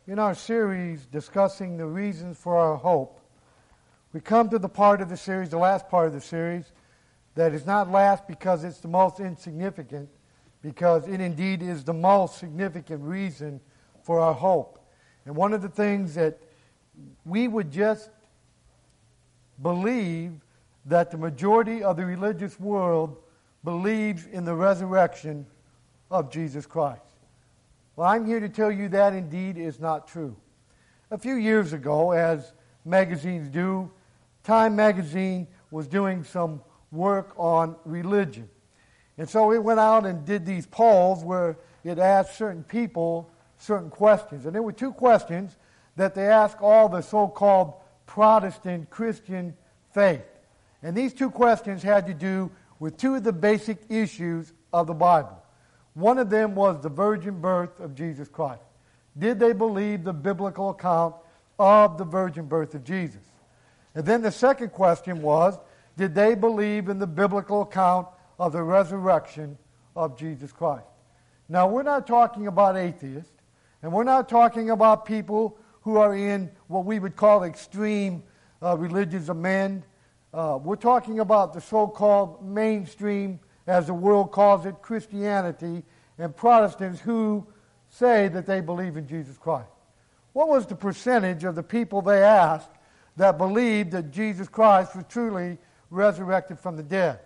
In our series discussing the reasons for our hope, we come to the part of the series, the last part of the series, that is not last because it's the most insignificant, because it indeed is the most significant reason for our hope. And one of the things that we would just believe that the majority of the religious world believes in the resurrection of Jesus Christ. Well, I'm here to tell you that indeed is not true. A few years ago, as magazines do, Time magazine was doing some work on religion. And so it went out and did these polls where it asked certain people certain questions. And there were two questions that they asked all the so-called Protestant Christian faith. And these two questions had to do with two of the basic issues of the Bible. One of them was the virgin birth of Jesus Christ. Did they believe the biblical account of the virgin birth of Jesus? And then the second question was, did they believe in the biblical account of the resurrection of Jesus Christ? Now, we're not talking about atheists, and we're not talking about people who are in what we would call extreme religious amend. We're talking about the so-called mainstream, as the world calls it, Christianity, and Protestants who say that they believe in Jesus Christ. What was the percentage of the people they asked that believed that Jesus Christ was truly resurrected from the dead?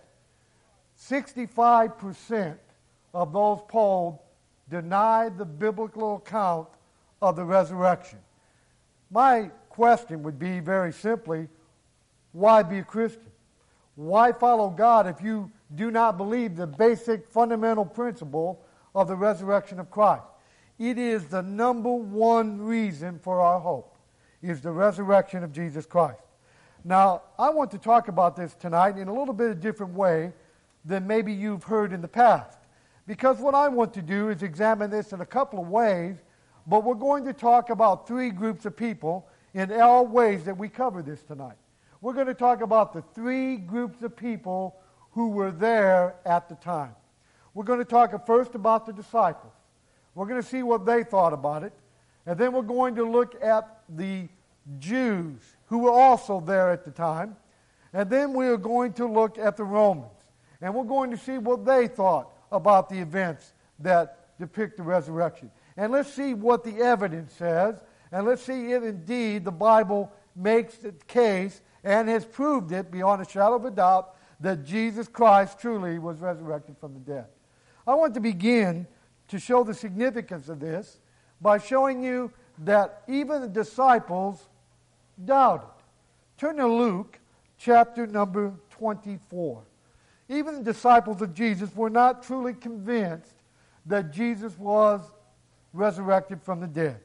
65% of those polled denied the biblical account of the resurrection. My question would be very simply, why be a Christian? Why follow God if you do not believe the basic fundamental principle of the resurrection of Christ? It is the number one reason for our hope, is the resurrection of Jesus Christ. Now, I want to talk about this tonight in a little bit of different way than maybe you've heard in the past. Because what I want to do is examine this in a couple of ways, but we're going to talk about three groups of people in all ways that we cover this tonight. We're going to talk about the three groups of people who were there at the time. We're going to talk first about the disciples. We're going to see what they thought about it. And then we're going to look at the Jews who were also there at the time. And then we are going to look at the Romans. And we're going to see what they thought about the events that depict the resurrection. And let's see what the evidence says. And let's see if indeed the Bible makes the case and has proved it beyond a shadow of a doubt that Jesus Christ truly was resurrected from the dead. I want to begin to show the significance of this by showing you that even the disciples doubted. Turn to Luke chapter number 24. Even the disciples of Jesus were not truly convinced that Jesus was resurrected from the dead.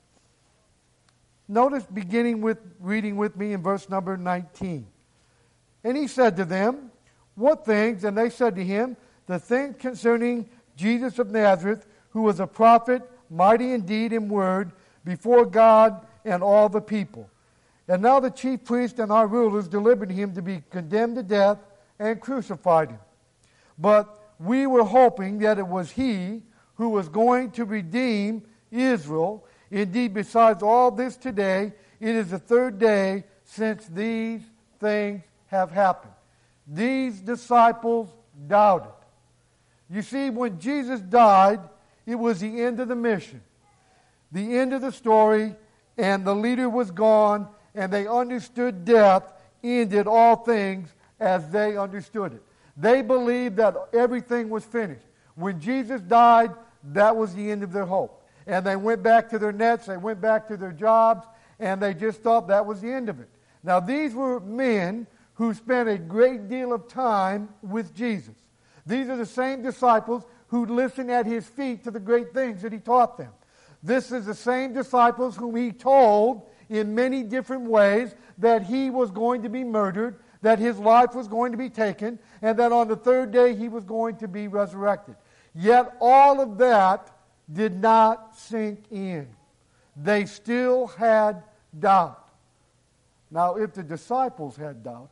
Notice beginning with reading with me in verse number 19. And he said to them, "What things?" And they said to him, "The things concerning Jesus of Nazareth, who was a prophet, mighty in deed and word, before God and all the people. And now the chief priests and our rulers delivered him to be condemned to death and crucified him. But we were hoping that it was he who was going to redeem Israel. Indeed, besides all this today, it is the third day since these things have happened." These disciples doubted. You see, when Jesus died, it was the end of the mission, the end of the story, and the leader was gone, and they understood death ended all things as they understood it. They believed that everything was finished. When Jesus died, that was the end of their hope. And they went back to their nets, they went back to their jobs, and they just thought that was the end of it. Now, these were men who spent a great deal of time with Jesus. These are the same disciples who listened at his feet to the great things that he taught them. This is the same disciples whom he told in many different ways that he was going to be murdered, that his life was going to be taken, and that on the third day he was going to be resurrected. Yet all of that did not sink in. They still had doubt. Now, if the disciples had doubt,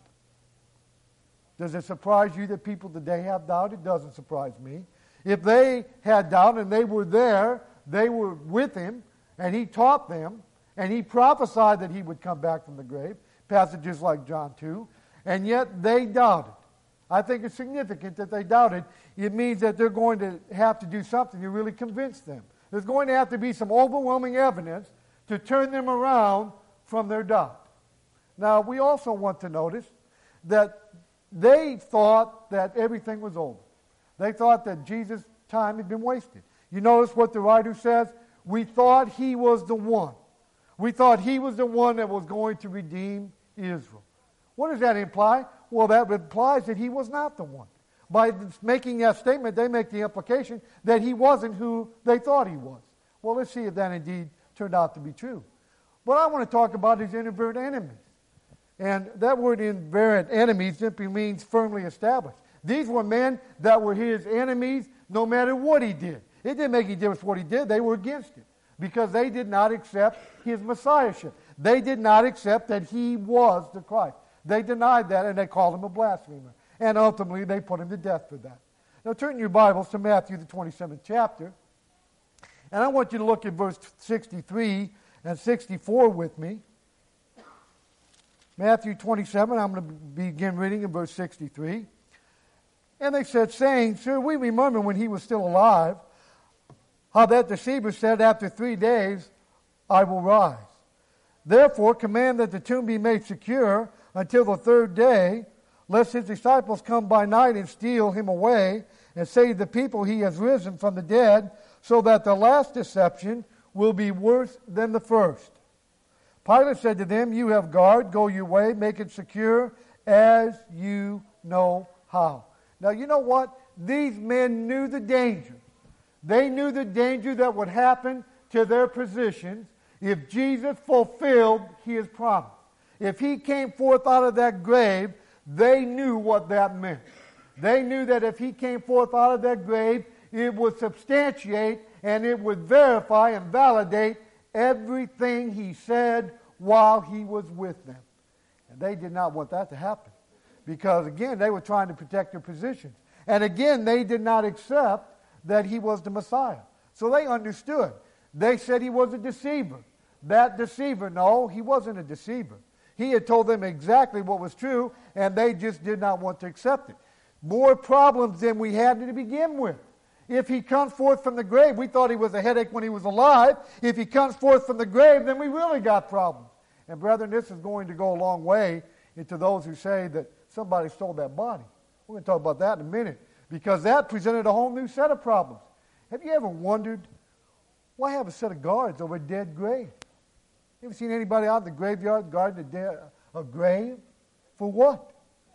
does it surprise you that people today have doubt? It doesn't surprise me. If they had doubt and they were there, they were with him, and he taught them, and he prophesied that he would come back from the grave, passages like John 2, and yet they doubted. I think it's significant that they doubted. It means that they're going to have to do something to really convince them. There's going to have to be some overwhelming evidence to turn them around from their doubt. Now, we also want to notice that they thought that everything was over. They thought that Jesus' time had been wasted. You notice what the writer says? We thought he was the one. We thought he was the one that was going to redeem Israel. What does that imply? Well, that implies that he was not the one. By making that statement, they make the implication that he wasn't who they thought he was. Well, let's see if that indeed turned out to be true. What I want to talk about is inverted enemies. And that word inverted enemies simply means firmly established. These were men that were his enemies no matter what he did. It didn't make any difference what he did. They were against him because they did not accept his messiahship. They did not accept that he was the Christ. They denied that, and they called him a blasphemer. And ultimately, they put him to death for that. Now, turn your Bibles to Matthew, the 27th chapter. And I want you to look at verse 63 and 64 with me. Matthew 27, I'm going to begin reading in verse 63. And they said, saying, Sir, we remember when he was still alive, how that deceiver said, after 3 days I will rise. Therefore, command that the tomb be made secure until the 3rd day, lest his disciples come by night and steal him away, and say to the people, he has risen from the dead, so that the last deception will be worse than the first. Pilate said to them, you have guard, go your way, make it secure, as you know how. Now, you know what? These men knew the danger. They knew the danger that would happen to their positions if Jesus fulfilled his promise. If he came forth out of that grave, they knew what that meant. They knew that if he came forth out of that grave, it would substantiate and it would verify and validate everything he said while he was with them. And they did not want that to happen. Because, again, they were trying to protect their positions. And, again, they did not accept that he was the Messiah. So they understood. They said he was a deceiver. That deceiver, no, he wasn't a deceiver. He had told them exactly what was true, and they just did not want to accept it. More problems than we had to begin with. If he comes forth from the grave, we thought he was a headache when he was alive. If he comes forth from the grave, then we really got problems. And brethren, this is going to go a long way into those who say that somebody stole that body. We're going to talk about that in a minute, because that presented a whole new set of problems. Have you ever wondered, why have a set of guards over a dead grave? You ever seen anybody out in the graveyard guarding a grave? For what?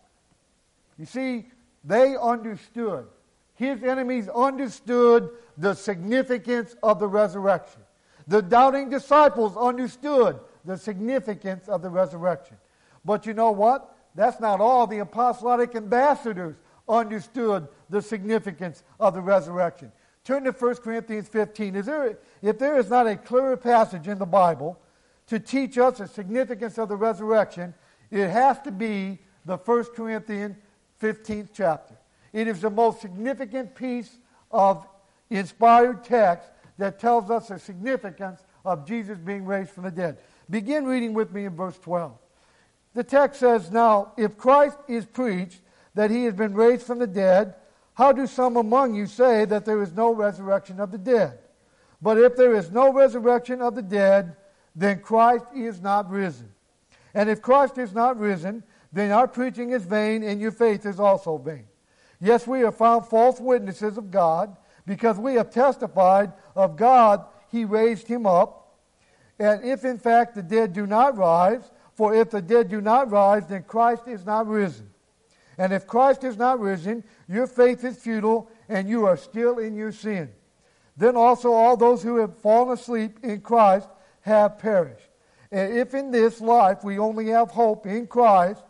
You see, they understood. His enemies understood the significance of the resurrection. The doubting disciples understood the significance of the resurrection. But you know what? That's not all. The apostolic ambassadors understood the significance of the resurrection. Turn to 1 Corinthians 15. If there is not a clearer passage in the Bible to teach us the significance of the resurrection, it has to be the 1 Corinthians 15th chapter. It is the most significant piece of inspired text that tells us the significance of Jesus being raised from the dead. Begin reading with me in verse 12. The text says, now, if Christ is preached that he has been raised from the dead, how do some among you say that there is no resurrection of the dead? But if there is no resurrection of the dead, then Christ is not risen. And if Christ is not risen, then our preaching is vain, and your faith is also vain. Yes, we have found false witnesses of God, because we have testified of God he raised him up. And if in fact the dead do not rise, for if the dead do not rise, then Christ is not risen. And if Christ is not risen, your faith is futile, and you are still in your sin. Then also all those who have fallen asleep in Christ have perished. And if in this life we only have hope in Christ,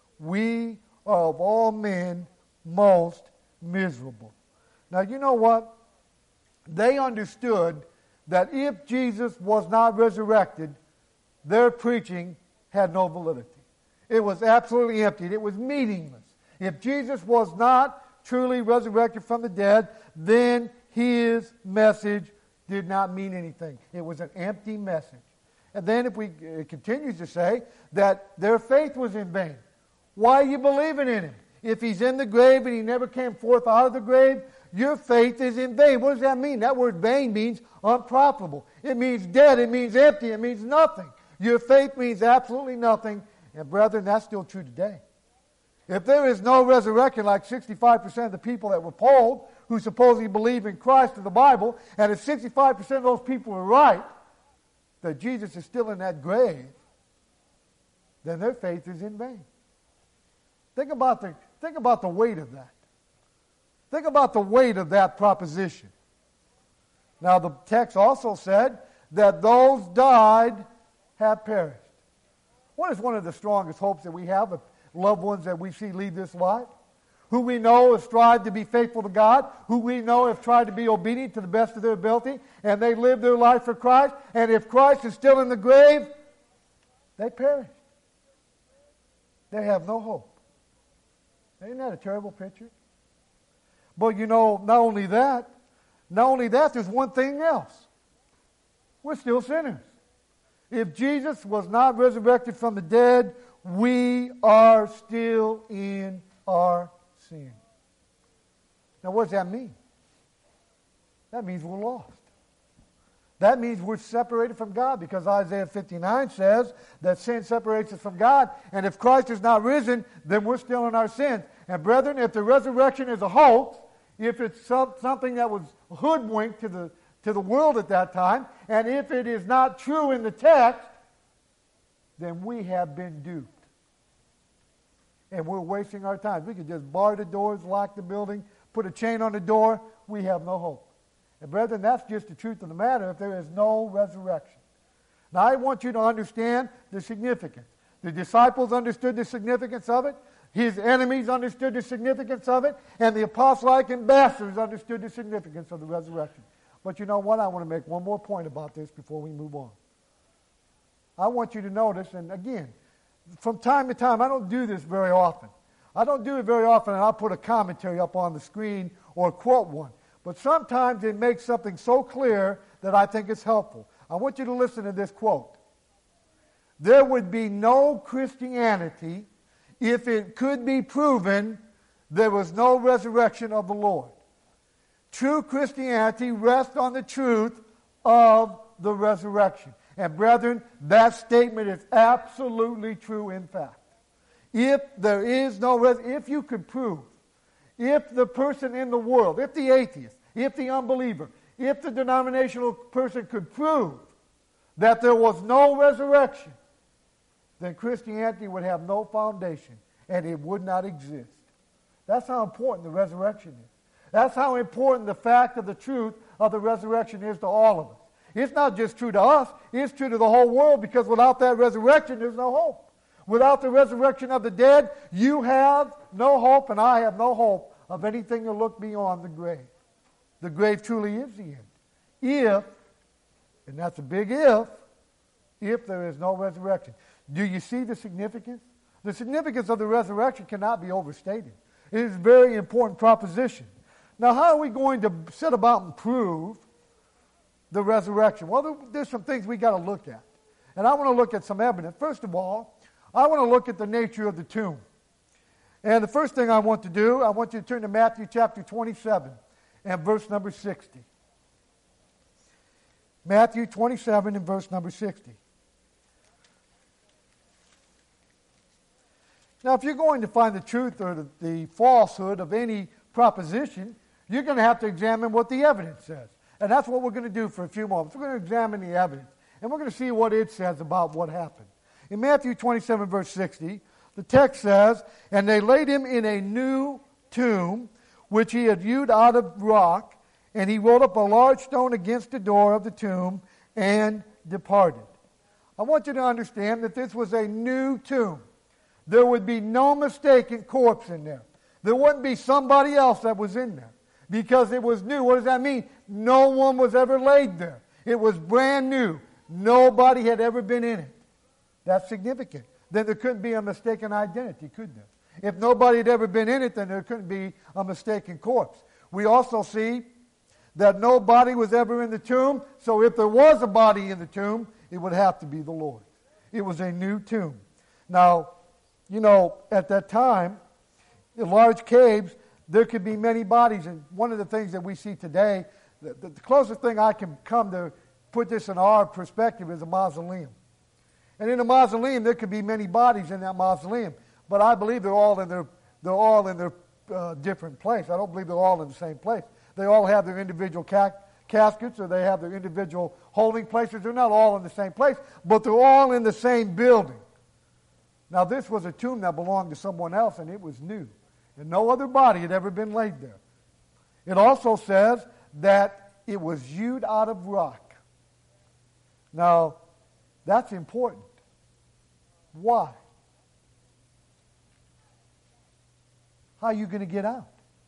we are of all men most miserable. Now, you know what? They understood that if Jesus was not resurrected, their preaching had no validity. It was absolutely empty. It was meaningless. If Jesus was not truly resurrected from the dead, then his message did not mean anything. It was an empty message. And then it continues to say that their faith was in vain. Why are you believing in him? If he's in the grave and he never came forth out of the grave, your faith is in vain. What does that mean? That word vain means unprofitable. It means dead. It means empty. It means nothing. Your faith means absolutely nothing. And brethren, that's still true today. If there is no resurrection, like 65% of the people that were polled who supposedly believe in Christ and the Bible, and if 65% of those people are right, that Jesus is still in that grave, then their faith is in vain. Think about the weight of that. Think about the weight of that proposition. Now, the text also said that those died have perished. What is one of the strongest hopes that we have of loved ones that we see leave this life? Who we know have strived to be faithful to God, who we know have tried to be obedient to the best of their ability, and they live their life for Christ, and if Christ is still in the grave, they perish. They have no hope. Isn't that a terrible picture? But you know, not only that, there's one thing else. We're still sinners. If Jesus was not resurrected from the dead, we are still in our sin. Now, what does that mean? That means we're lost. That means we're separated from God, because Isaiah 59 says that sin separates us from God, and if Christ is not risen, then we're still in our sins. And brethren, if the resurrection is a hoax, if it's something that was hoodwinked to the world at that time, and if it is not true in the text, then we have been duped. And we're wasting our time. We could just bar the doors, lock the building, put a chain on the door. We have no hope. And brethren, that's just the truth of the matter if there is no resurrection. Now, I want you to understand the significance. The disciples understood the significance of it. His enemies understood the significance of it. And the apostolic ambassadors understood the significance of the resurrection. But you know what? I want to make one more point about this before we move on. I want you to notice, and again, from time to time, I don't do this very often. I don't do it very often, and I'll put a commentary up on the screen or quote one. But sometimes it makes something so clear that I think it's helpful. I want you to listen to this quote. There would be no Christianity if it could be proven there was no resurrection of the Lord. True Christianity rests on the truth of the resurrection. And brethren, that statement is absolutely true in fact. If there is no if you could prove, if the person in the world, if the atheist, if the unbeliever, if the denominational person could prove that there was no resurrection, then Christianity would have no foundation and it would not exist. That's how important the resurrection is. That's how important the fact of the truth of the resurrection is to all of us. It's not just true to us, it's true to the whole world, because without that resurrection, there's no hope. Without the resurrection of the dead, you have no hope, and I have no hope of anything to look beyond the grave. The grave truly is the end. If, and that's a big if there is no resurrection. Do you see the significance? The significance of the resurrection cannot be overstated. It is a very important proposition. Now, how are we going to set about and prove the resurrection? Well, there's some things we got to look at. And I want to look at some evidence. First of all, I want to look at the nature of the tomb. And the first thing I want to do, I want you to turn to Matthew chapter 27 and verse number 60. Matthew 27 and verse number 60. Now, if you're going to find the truth or the falsehood of any proposition, you're going to have to examine what the evidence says. And that's what we're going to do for a few moments. We're going to examine the evidence. And we're going to see what it says about what happened. In Matthew 27, verse 60, the text says, "And they laid him in a new tomb, which he had hewed out of rock, and he rolled up a large stone against the door of the tomb and departed." I want you to understand that this was a new tomb. There would be no mistaken corpse in there. There wouldn't be somebody else that was in there, because it was new. What does that mean? No one was ever laid there. It was brand new. Nobody had ever been in it. That's significant. Then there couldn't be a mistaken identity, could there? If nobody had ever been in it, then there couldn't be a mistaken corpse. We also see that no body was ever in the tomb. So if there was a body in the tomb, it would have to be the Lord. It was a new tomb. Now, at that time, in large caves, there could be many bodies. And one of the things that we see today, the closest thing I can come to put this in our perspective is a mausoleum. And in a mausoleum, there could be many bodies in that mausoleum. But I believe they're all in their different place. I don't believe they're all in the same place. They all have their individual caskets, or they have their individual holding places. They're not all in the same place, but they're all in the same building. Now, this was a tomb that belonged to someone else, and it was new. And no other body had ever been laid there. It also says that it was hewed out of rock. Now, that's important. Why? How are you going to get out?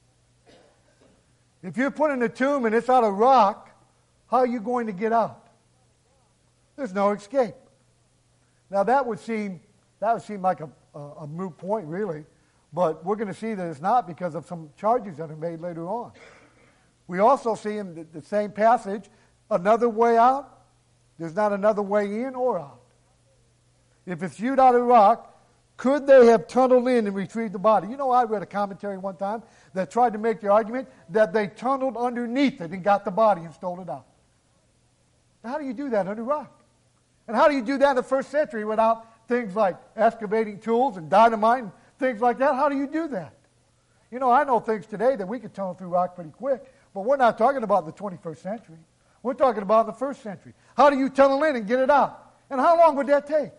If you're put in a tomb and it's out of rock, how are you going to get out? There's no escape. Now that would seem like a moot point, really, but we're going to see that it's not because of some charges that are made later on. We also see in the same passage another way out. There's not another way in or out. If it's hewed out of rock, could they have tunneled in and retrieved the body? I read a commentary one time that tried to make the argument that they tunneled underneath it and got the body and stole it out. Now, how do you do that under rock? And how do you do that in the first century without things like excavating tools and dynamite and things like that? How do you do that? I know things today that we could tunnel through rock pretty quick, but we're not talking about the 21st century. We're talking about the first century. How do you tunnel in and get it out? And how long would that take?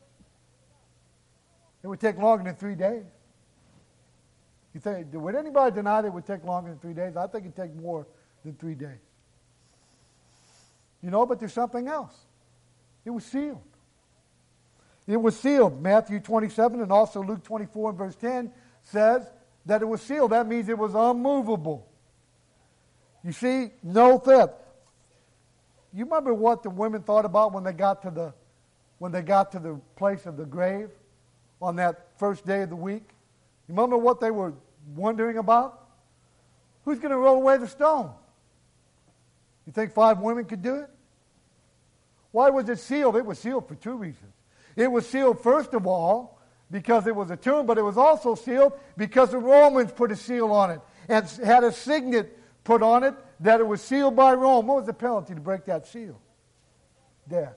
It would take longer than 3 days. You think, would anybody deny that it would take longer than 3 days? I think it'd take more than 3 days. But there's something else. It was sealed. It was sealed. Matthew 27 and also Luke 24 and verse 10 says that it was sealed. That means it was unmovable. You see, no theft. You remember what the women thought about when they got to the place of the grave on that first day of the week? You remember what they were wondering about? Who's going to roll away the stone? You think 5 women could do it? Why was it sealed? It was sealed for 2 reasons. It was sealed, first of all, because it was a tomb, but it was also sealed because the Romans put a seal on it and had a signet put on it that it was sealed by Rome. What was the penalty to break that seal? Death.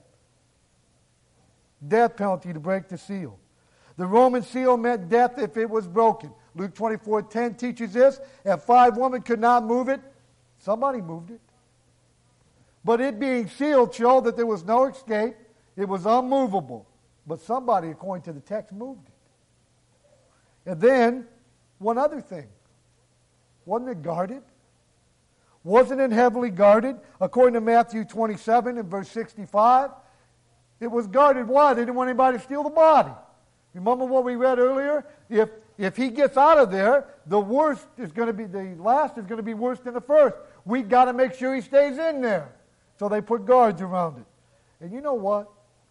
Death penalty to break the seal. The Roman seal meant death if it was broken. Luke 24:10 teaches this. If 5 women could not move it, somebody moved it. But it being sealed showed that there was no escape. It was unmovable. But somebody, according to the text, moved it. And then, one other thing. Wasn't it guarded? Wasn't it heavily guarded? According to Matthew 27 and verse 65, it was guarded. Why? They didn't want anybody to steal the body. Remember what we read earlier? If he gets out of there, the last is going to be worse than the first. We've got to make sure he stays in there. So they put guards around it. And you know what?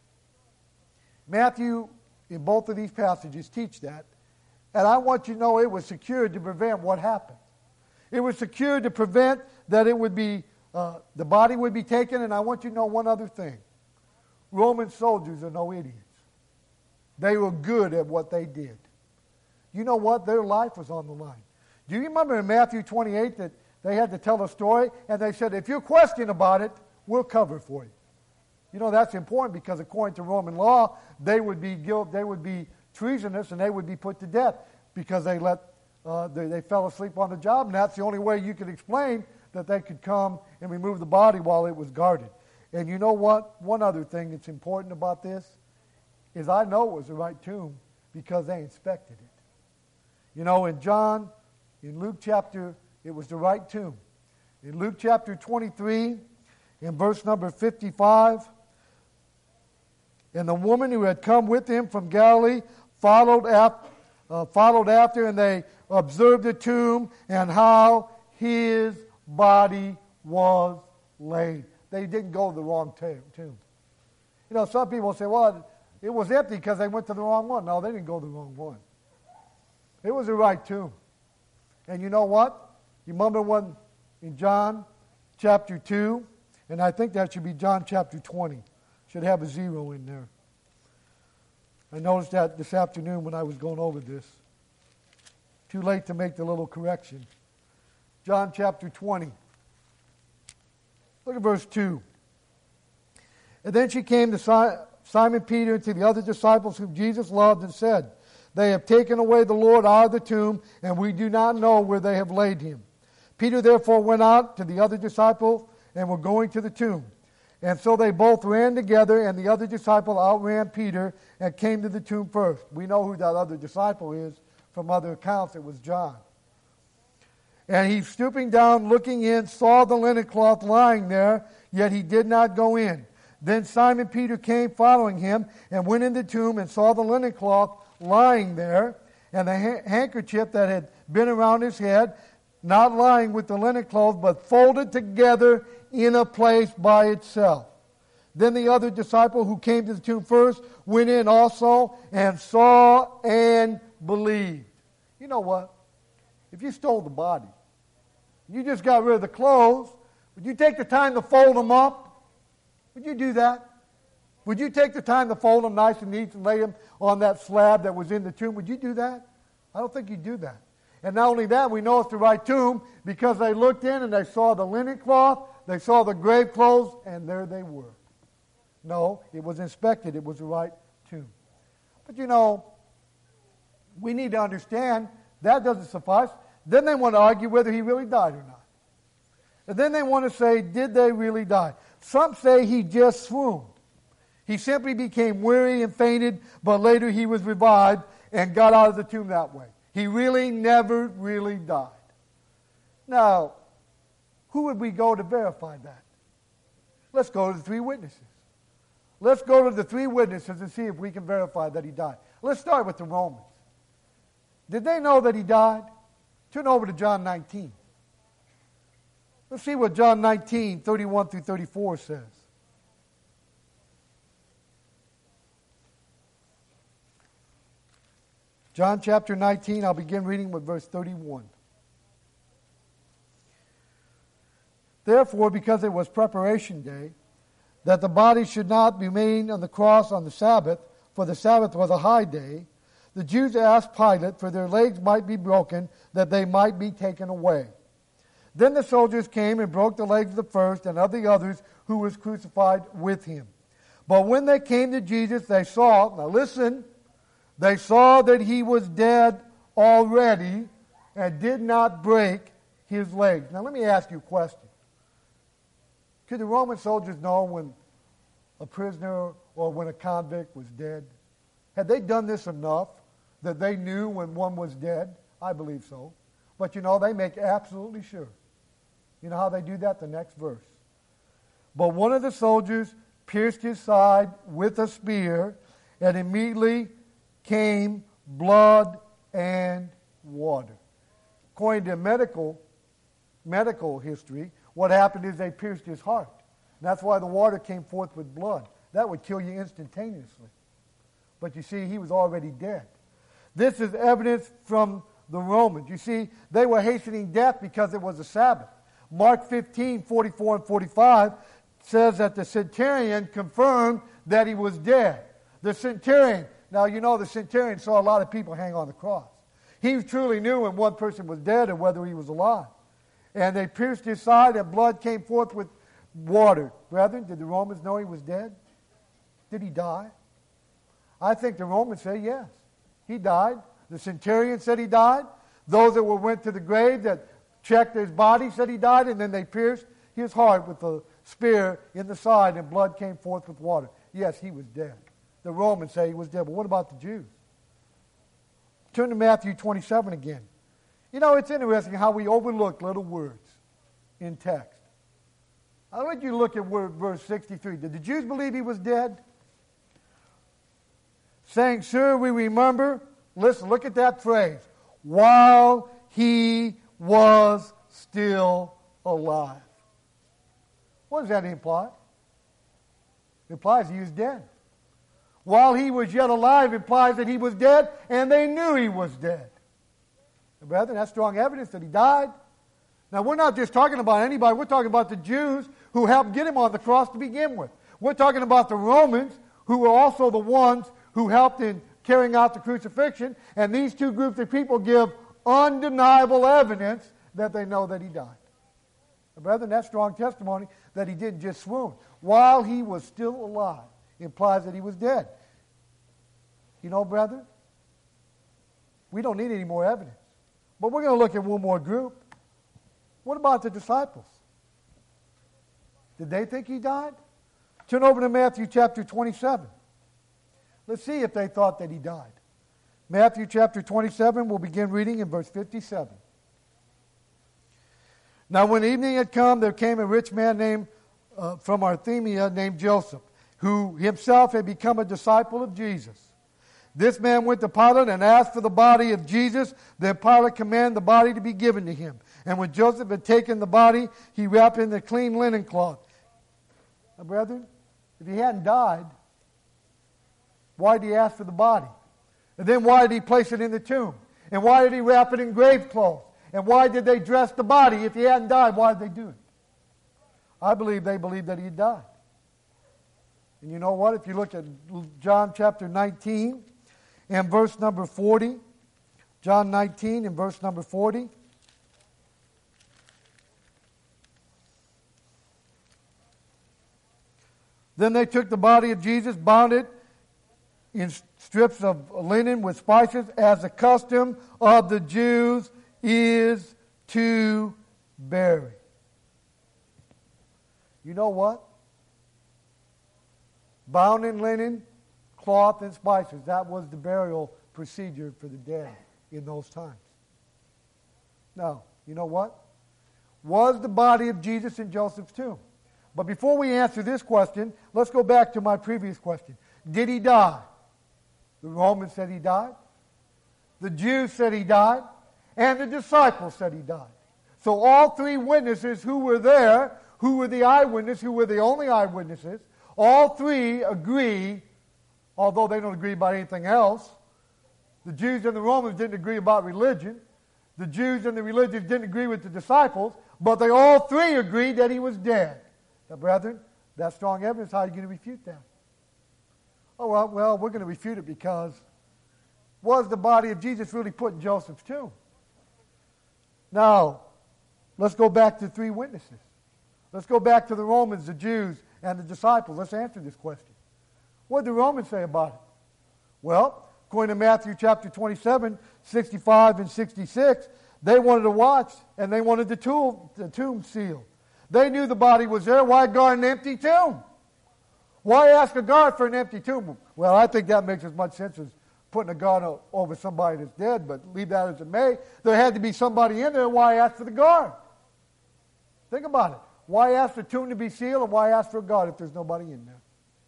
Matthew, in both of these passages, teach that. And I want you to know it was secured to prevent what happened. It was secured to prevent that it would be, the body would be taken. And I want you to know one other thing. Roman soldiers are no idiots. They were good at what they did. You know what? Their life was on the line. Do you remember in Matthew 28 that they had to tell a story? And they said, if you question about it, we'll cover for you. That's important because according to Roman law, they would be treasonous and they would be put to death because they fell asleep on the job. And that's the only way you could explain that they could come and remove the body while it was guarded. And you know what? One other thing that's important about this is I know it was the right tomb because they inspected it. In Luke chapter, it was the right tomb. In Luke chapter 23, in verse number 55, and the woman who had come with him from Galilee followed after, and they observed the tomb and how his body was laid. They didn't go to the wrong tomb. Some people say, well, it was empty because they went to the wrong one. No, they didn't go to the wrong one. It was the right tomb. And you know what? You remember when in John chapter 2, and I think that should be John chapter 20. Should have a 0 in there. I noticed that this afternoon when I was going over this. Too late to make the little correction. John chapter 20. Look at verse 2. And then she came to Simon Peter and to the other disciples whom Jesus loved and said, They have taken away the Lord out of the tomb, and we do not know where they have laid him. Peter therefore went out to the other disciples and were going to the tomb. And so they both ran together, and the other disciple outran Peter and came to the tomb first. We know who that other disciple is from other accounts. It was John. And he, stooping down, looking in, saw the linen cloth lying there, yet he did not go in. Then Simon Peter came following him and went in the tomb and saw the linen cloth lying there, and the handkerchief that had been around his head, not lying with the linen cloth, but folded together in a place by itself. Then the other disciple who came to the tomb first went in also and saw and believed. You know what? If you stole the body, you just got rid of the clothes, would you take the time to fold them up? Would you do that? Would you take the time to fold them nice and neat and lay them on that slab that was in the tomb? Would you do that? I don't think you'd do that. And not only that, we know it's the right tomb because they looked in and they saw the linen cloth, they saw the grave clothes, and there they were. No, it was inspected. It was the right tomb. But you know, we need to understand that doesn't suffice. Then they want to argue whether he really died or not. And then they want to say, did they really die? Some say he just swooned. He simply became weary and fainted, but later he was revived and got out of the tomb that way. He really never really died. Now, who would we go to verify that? Let's go to the three witnesses. Let's go to the three witnesses and see if we can verify that he died. Let's start with the Romans. Did they know that he died? Turn over to John 19. Let's see what John 19, 31 through 34 says. John chapter 19, I'll begin reading with verse 31. Therefore, because it was preparation day, that the body should not remain on the cross on the Sabbath, for the Sabbath was a high day, the Jews asked Pilate for their legs might be broken, that they might be taken away. Then the soldiers came and broke the legs of the first and of the others who was crucified with him. But when they came to Jesus, they saw, now listen, they saw that he was dead already and did not break his legs. Now let me ask you a question. Could the Roman soldiers know when a prisoner or when a convict was dead? Had they done this enough that they knew when one was dead? I believe so. But you know, they make absolutely sure. You know how they do that? The next verse. But one of the soldiers pierced his side with a spear, and immediately came blood and water. According to medical history, what happened is they pierced his heart. And that's why the water came forth with blood. That would kill you instantaneously. But you see, he was already dead. This is evidence from the Romans. You see, they were hastening death because it was a Sabbath. Mark 15, 44 and 45 says that the centurion confirmed that he was dead. The centurion, now you know the centurion saw a lot of people hang on the cross. He truly knew when one person was dead and whether he was alive. And they pierced his side and blood came forth with water. Brethren, did the Romans know he was dead? Did he die? I think the Romans say yes. He died. The centurion said he died. Those that went to the grave that checked his body said he died, and then they pierced his heart with a spear in the side, and blood came forth with water. Yes, he was dead. The Romans say he was dead. But what about the Jews? Turn to Matthew 27 again. You know, it's interesting how we overlook little words in text. I'll let you look at verse 63. Did the Jews believe he was dead? Saying, sir, we remember. Listen, look at that phrase. While he was still alive. What does that imply? It implies he was dead. While he was yet alive implies that he was dead, and they knew he was dead. Brethren, that's strong evidence that he died. Now, we're not just talking about anybody. We're talking about the Jews who helped get him on the cross to begin with. We're talking about the Romans who were also the ones who helped in carrying out the crucifixion. And these two groups of people give undeniable evidence that they know that he died. Now, brethren, that's strong testimony that he didn't just swoon. While he was still alive, implies that he was dead. You know, brethren, we don't need any more evidence. But we're going to look at one more group. What about the disciples? Did they think he died? Turn over to Matthew chapter 27. Let's see if they thought that he died. Matthew chapter 27, we'll begin reading in verse 57. Now when evening had come, there came a rich man named from Arimathea named Joseph, who himself had become a disciple of Jesus. This man went to Pilate and asked for the body of Jesus. Then Pilate commanded the body to be given to him. And when Joseph had taken the body, he wrapped it in a clean linen cloth. Now, brethren, if he hadn't died, why did he ask for the body? And then why did he place it in the tomb? And why did he wrap it in grave clothes? And why did they dress the body? If he hadn't died, why did they do it? I believe they believed that he had died. And you know what? If you look at John chapter 19 and verse number 40, John 19 and verse number 40, then they took the body of Jesus, bound it in strips of linen with spices, as the custom of the Jews is to bury. You know what? Bound in linen, cloth, and spices. That was the burial procedure for the dead in those times. Now, you know what? Was the body of Jesus in Joseph's tomb? But before we answer this question, let's go back to my previous question. Did he die? The Romans said he died. The Jews said he died. And the disciples said he died. So all three witnesses who were there, who were the eyewitnesses, who were the only eyewitnesses, all three agree, although they don't agree about anything else. The Jews and the Romans didn't agree about religion. The Jews and the religious didn't agree with the disciples, but they all three agreed that he was dead. Now, brethren, that's strong evidence. How are you going to refute that? Oh, well, we're going to refute it because was the body of Jesus really put in Joseph's tomb? Now, let's go back to three witnesses. Let's go back to the Romans, the Jews, and the disciples. Let's answer this question. What did the Romans say about it? Well, according to Matthew chapter 27, 65 and 66, they wanted to watch and they wanted the tomb sealed. They knew the body was there. Why guard an empty tomb? Why ask a guard for an empty tomb? Well, I think that makes as much sense as putting a guard over somebody that's dead, but leave that as it may. There had to be somebody in there. Why ask for the guard? Think about it. Why ask the tomb to be sealed, and why ask for a guard if there's nobody in there?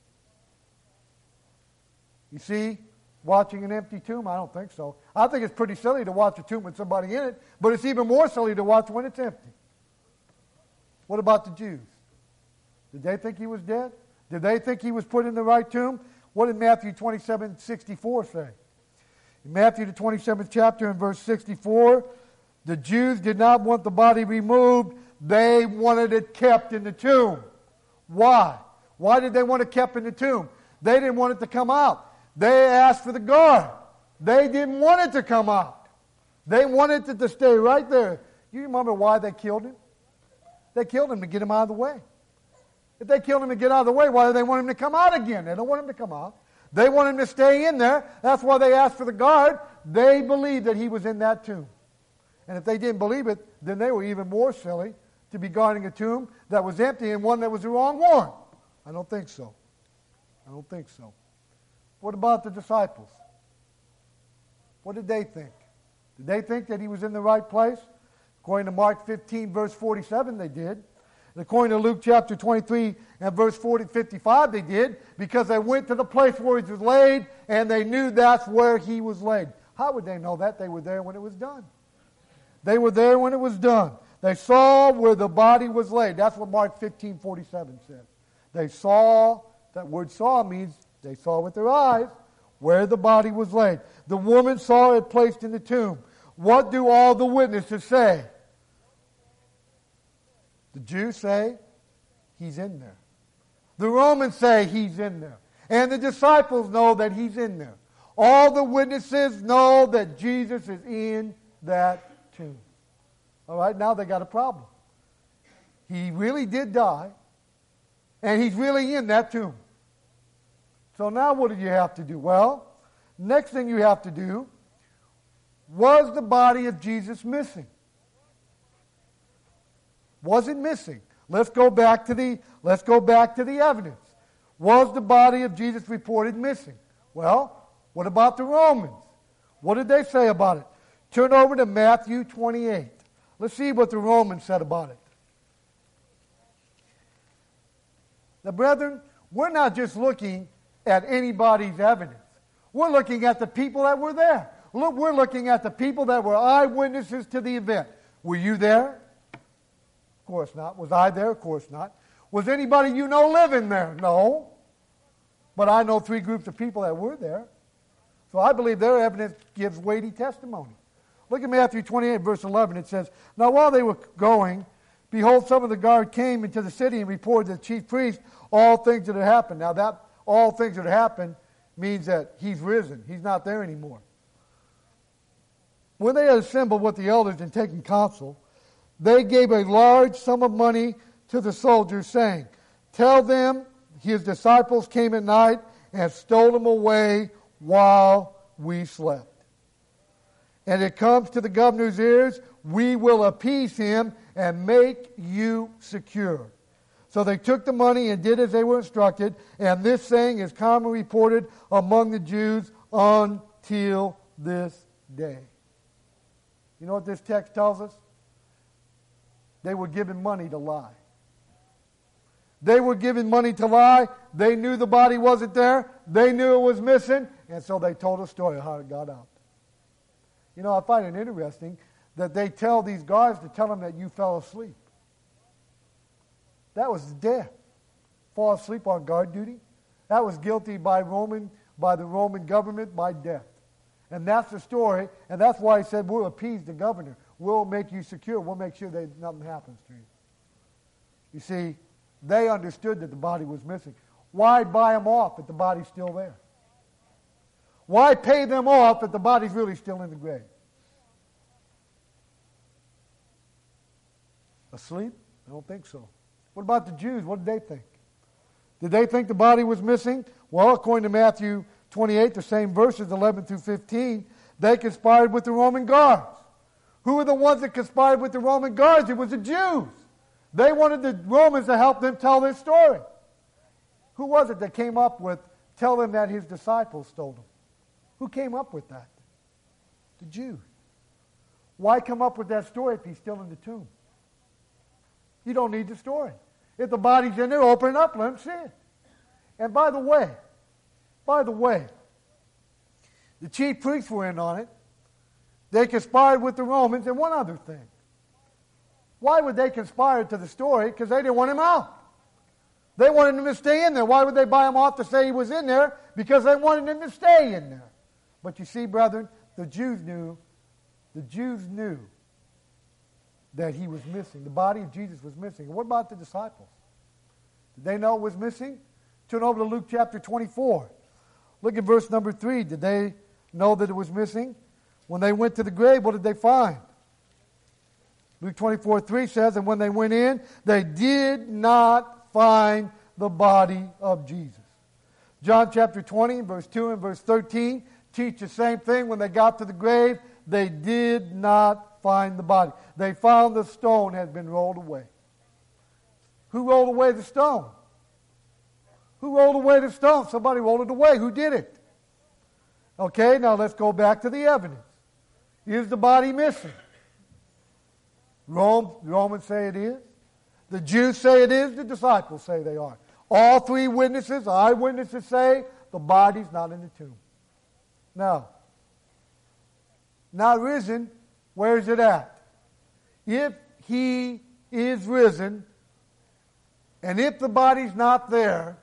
You see, watching an empty tomb? I don't think so. I think it's pretty silly to watch a tomb with somebody in it, but it's even more silly to watch when it's empty. What about the Jews? Did they think he was dead? Did they think he was put in the right tomb? What did Matthew 27:64 say? In Matthew the 27th chapter in verse 64, the Jews did not want the body removed. They wanted it kept in the tomb. Why? Why did they want it kept in the tomb? They didn't want it to come out. They asked for the guard. They didn't want it to come out. They wanted it to stay right there. You remember why they killed him? They killed him to get him out of the way. If they killed him to get out of the way, why do they want him to come out again? They don't want him to come out. They want him to stay in there. That's why they asked for the guard. They believed that he was in that tomb. And if they didn't believe it, then they were even more silly to be guarding a tomb that was empty and one that was the wrong one. I don't think so. I don't think so. What about the disciples? What did they think? Did they think that he was in the right place? According to Mark 15, verse 47, they did. And according to Luke chapter 23 and verse 55, they did, because they went to the place where he was laid, and they knew that's where he was laid. How would they know that? They were there when it was done. They were there when it was done. They saw where the body was laid. That's what Mark 15:47 says. They saw, that word saw means they saw with their eyes where the body was laid. The woman saw it placed in the tomb. What do all the witnesses say? The Jews say he's in there. The Romans say he's in there. And the disciples know that he's in there. All the witnesses know that Jesus is in that tomb. All right, now they got a problem. He really did die, and he's really in that tomb. So now what do you have to do? Well, next thing you have to do, was the body of Jesus missing? Was it missing? Let's go back to the evidence. Was the body of Jesus reported missing? Well, what about the Romans? What did they say about it? Turn over to Matthew 28. Let's see what the Romans said about it. Now, brethren, we're not just looking at anybody's evidence. We're looking at the people that were there. Look, we're looking at the people that were eyewitnesses to the event. Were you there? Of course not. Was I there? Of course not. Was anybody you know living there? No. But I know 3 groups of people that were there. So I believe their evidence gives weighty testimony. Look at Matthew 28, verse 11. It says, "Now while they were going, behold, some of the guard came into the city and reported to the chief priest all things that had happened." Now that all things that had happened means that he's risen. He's not there anymore. When they had assembled with the elders and taken counsel, they gave a large sum of money to the soldiers, saying, "Tell them his disciples came at night and stole him away while we slept. And it comes to the governor's ears, we will appease him and make you secure." So they took the money and did as they were instructed, and this saying is commonly reported among the Jews until this day. You know what this text tells us? They were given money to lie. They were given money to lie. They knew the body wasn't there. They knew it was missing, and so they told a story of how it got out. You know, I find it interesting that they tell these guards to tell them that you fell asleep. That was death. Fall asleep on guard duty. That was guilty by the Roman government by death. And that's the story, and that's why he said, we'll appease the governor. We'll make you secure. We'll make sure that nothing happens to you. You see, they understood that the body was missing. Why buy them off if the body's still there? Why pay them off if the body's really still in the grave? Asleep? I don't think so. What about the Jews? What did they think? Did they think the body was missing? Well, according to Matthew 28, the same verses, 11 through 15, they conspired with the Roman guards. Who were the ones that conspired with the Roman guards? It was the Jews. They wanted the Romans to help them tell their story. Who was it that came up with, tell them that his disciples stole him? Who came up with that? The Jews. Why come up with that story if he's still in the tomb? You don't need the story. If the body's in there, open it up, let them see it. And by the way, the chief priests were in on it. They conspired with the Romans, and one other thing. Why would they conspire to the story? Because they didn't want him out. They wanted him to stay in there. Why would they buy him off to say he was in there? Because they wanted him to stay in there. But you see, brethren, the Jews knew that he was missing. The body of Jesus was missing. And what about the disciples? Did they know it was missing? Turn over to Luke chapter 24. Look at verse number 3. Did they know that it was missing? When they went to the grave, what did they find? Luke 24:3 says, "And when they went in, they did not find the body of Jesus." John chapter 20, verse 2 and verse 13 teach the same thing. When they got to the grave, they did not find the body. They found the stone had been rolled away. Who rolled away the stone? Who rolled away the stone? Somebody rolled it away. Who did it? Okay, now let's go back to the evidence. Is the body missing? Romans say it is. The Jews say it is. The disciples say they are. All 3 witnesses, eyewitnesses, say the body's not in the tomb. Now, not risen, where is it at? If he is risen, and if the body's not there,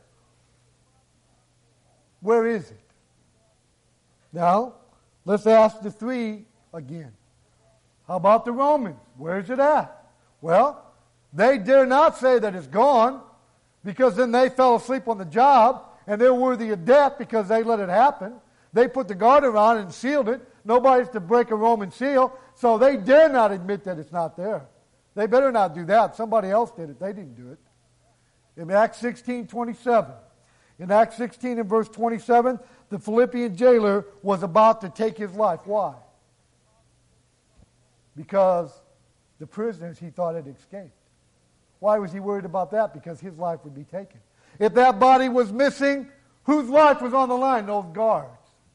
where is it? Now, let's ask the 3 again. How about the Romans? Where is it at? Well, They dare not say that it's gone, because then they fell asleep on the job and they're worthy of death because they let it happen. They put the guard around and sealed it. Nobody's to break a Roman seal, so they dare not admit that it's not there. They better not do that. Somebody else did it. They didn't do it. In Acts 16:27, in Acts 16 and verse 27, the Philippian jailer was about to take his life. Why? Because the prisoners he thought had escaped. Why was he worried about that? Because his life would be taken. If that body was missing, whose life was on the line? Those guards.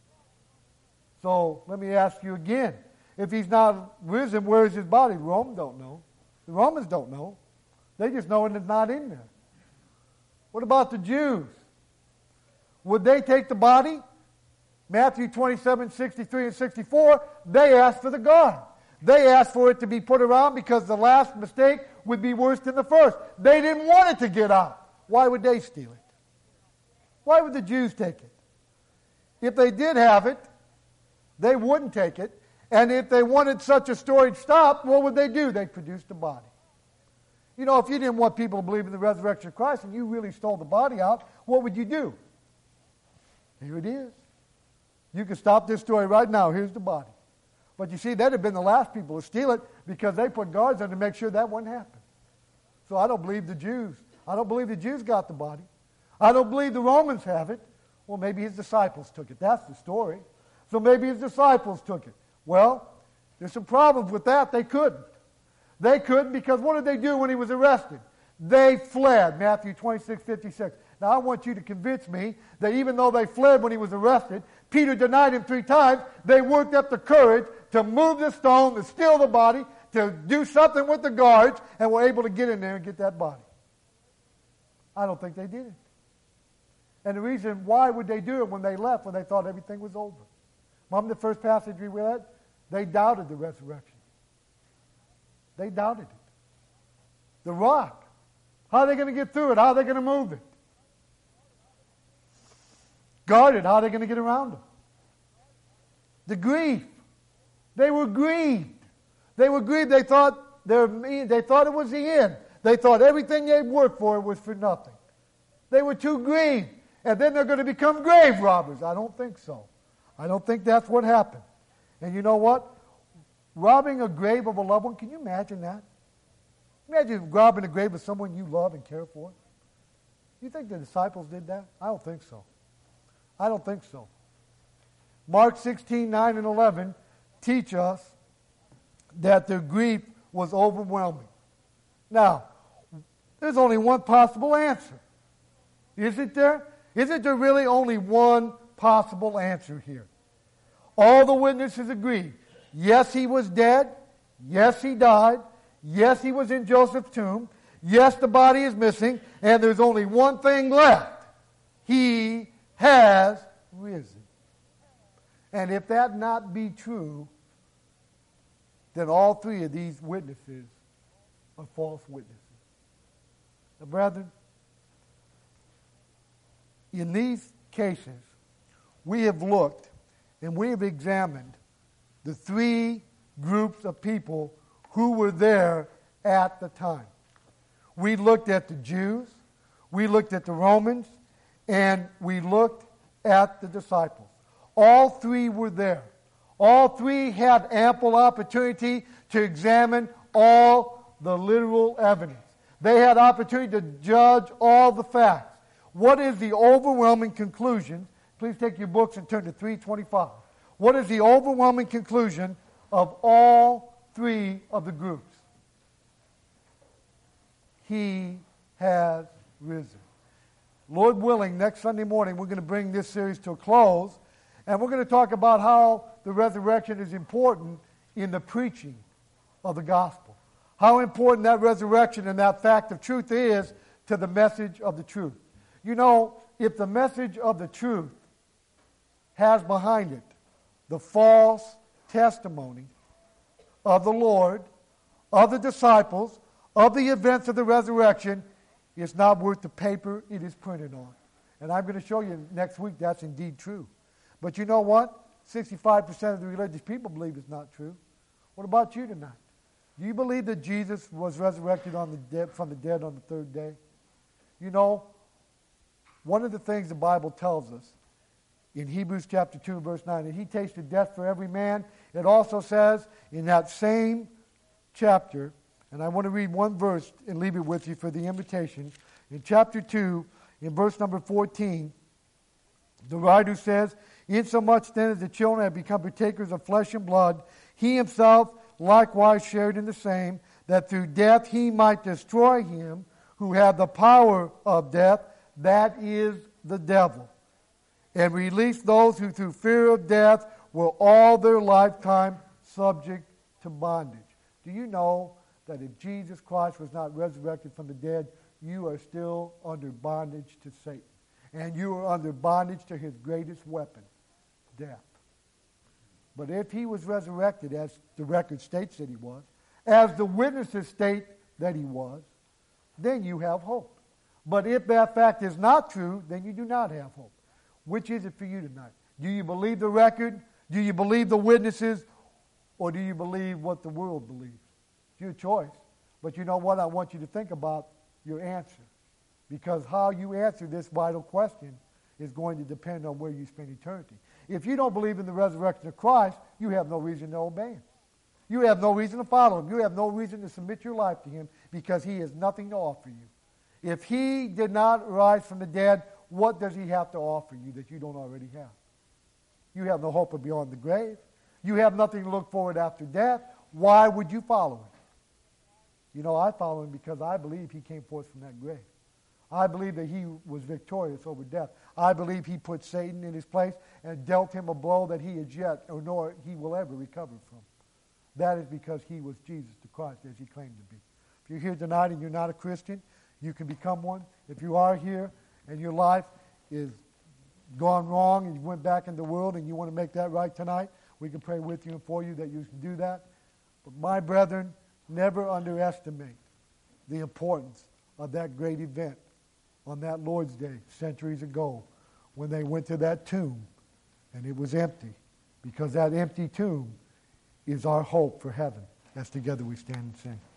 So let me ask you again. If he's not risen, where is his body? Rome don't know. The Romans don't know. They just know it's not in there. What about the Jews? Would they take the body? Matthew 27:63 and 64, they asked for the guard. They asked for it to be put around because the last mistake would be worse than the first. They didn't want it to get out. Why would they steal it? Why would the Jews take it? If they did have it, they wouldn't take it. And if they wanted such a story stopped, what would they do? They'd produce the body. You know, if you didn't want people to believe in the resurrection of Christ and you really stole the body out, what would you do? Here it is. You can stop this story right now. Here's the body. But you see, they'd have been the last people to steal it because they put guards on to make sure that wouldn't happen. So I don't believe the Jews. I don't believe the Jews got the body. I don't believe the Romans have it. Well, maybe his disciples took it. That's the story. So maybe his disciples took it. Well, there's some problems with that. They couldn't. They couldn't because what did they do when he was arrested? They fled. Matthew 26:56. Now, I want you to convince me that even though they fled when he was arrested, Peter denied him 3 times, they worked up the courage to move the stone, to steal the body, to do something with the guards, and were able to get in there and get that body. I don't think they did it. And the reason, why would they do it when they left, when they thought everything was over? Remember the first passage we read? They doubted the resurrection. They doubted it. The rock. How are they going to get through it? How are they going to move it? Guarded. How are they going to get around them? The grief. They were grieved. They were grieved. They thought it was the end. They thought everything they'd worked for was for nothing. They were too grieved. And then they're going to become grave robbers. I don't think so. I don't think that's what happened. And you know what? Robbing a grave of a loved one, can you imagine that? Imagine robbing a grave of someone you love and care for. You think the disciples did that? I don't think so. I don't think so. Mark 16:9 and 11 teach us that their grief was overwhelming. Now, there's only one possible answer. Isn't there? Isn't there really only one possible answer here? All the witnesses agreed. Yes, he was dead. Yes, he died. Yes, he was in Joseph's tomb. Yes, the body is missing. And there's only one thing left. He has risen. And if that not be true, then all 3 of these witnesses are false witnesses. Now, brethren, in these cases, we have looked and we have examined the 3 groups of people who were there at the time. We looked at the Jews, we looked at the Romans, and we looked at the disciples. All 3 were there. All 3 had ample opportunity to examine all the literal evidence. They had opportunity to judge all the facts. What is the overwhelming conclusion? Please take your books and turn to 325. What is the overwhelming conclusion of all 3 of the groups? He has risen. Lord willing, next Sunday morning we're going to bring this series to a close, and we're going to talk about how the resurrection is important in the preaching of the gospel. How important that resurrection and that fact of truth is to the message of the truth. You know, if the message of the truth has behind it the false testimony of the Lord, of the disciples, of the events of the resurrection, it's not worth the paper it is printed on. And I'm going to show you next week that's indeed true. But you know what? 65% of the religious people believe it's not true. What about you tonight? Do you believe that Jesus was resurrected from the dead on the third day? You know, one of the things the Bible tells us in Hebrews chapter 2, verse 9, that he tasted death for every man. It also says in that same chapter, and I want to read one verse and leave it with you for the invitation. In chapter 2, in verse number 14, the writer says, insomuch then as the children have become partakers of flesh and blood, he himself likewise shared in the same, that through death he might destroy him who had the power of death, that is the devil, and release those who through fear of death were all their lifetime subject to bondage. Do you know that if Jesus Christ was not resurrected from the dead, you are still under bondage to Satan, and you are under bondage to his greatest weapon, death. But if he was resurrected, as the record states that he was, as the witnesses state that he was, then you have hope. But if that fact is not true, then you do not have hope. Which is it for you tonight? Do you believe the record? Do you believe the witnesses? Or do you believe what the world believes? It's your choice. But you know what? I want you to think about your answer. Because how you answer this vital question is going to depend on where you spend eternity. If you don't believe in the resurrection of Christ, you have no reason to obey him. You have no reason to follow him. You have no reason to submit your life to him because he has nothing to offer you. If he did not rise from the dead, what does he have to offer you that you don't already have? You have no hope of beyond the grave. You have nothing to look forward after death. Why would you follow him? You know, I follow him because I believe he came forth from that grave. I believe that he was victorious over death. I believe he put Satan in his place and dealt him a blow that he has yet, or nor he will ever recover from. That is because he was Jesus the Christ, as he claimed to be. If you're here tonight and you're not a Christian, you can become one. If you are here and your life is gone wrong and you went back in the world and you want to make that right tonight, we can pray with you and for you that you can do that. But my brethren, never underestimate the importance of that great event on that Lord's Day centuries ago when they went to that tomb and it was empty, because that empty tomb is our hope for heaven. As together we stand and sing.